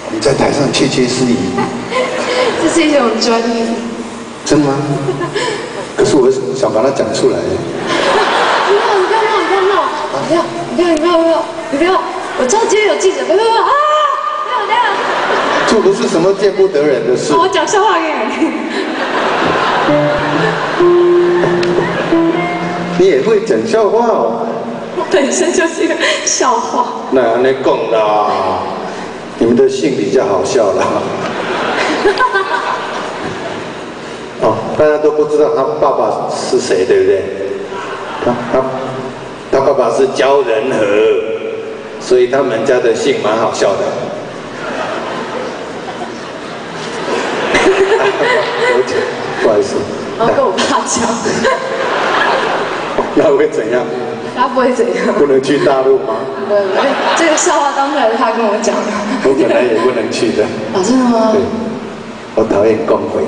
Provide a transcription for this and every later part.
你在台上窃窃私语， 这是一种专业。 真的吗？可是我想把它讲出来。 你不要闹，你不要！我知道今天有记者，不要啊！不要！ 这不是什么见不得人的事。 我讲笑话给你。 你也会讲笑话哦？ 本身就是一个笑话。 那讲啦，你们的姓比较好笑啦。哦，大家都不知道他爸爸是谁，对不对？他爸爸是焦仁和，所以他们家的姓蛮好笑的。不好意思。 然后跟我爸讲。 那会怎样？ 他不会怎样。 不能去大陆吗？ 不会，这个笑话当出来是他跟我讲的。 我本来也不能去的。 啊，真的吗？ 对，我讨厌工会。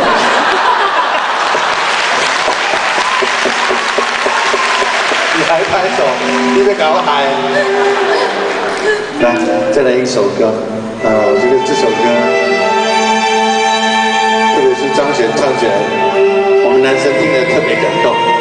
你还拍手，你在搞我嗨？来，再来一首歌。我觉得这首歌，特别是张悬唱起来，我们男生听得特别感动。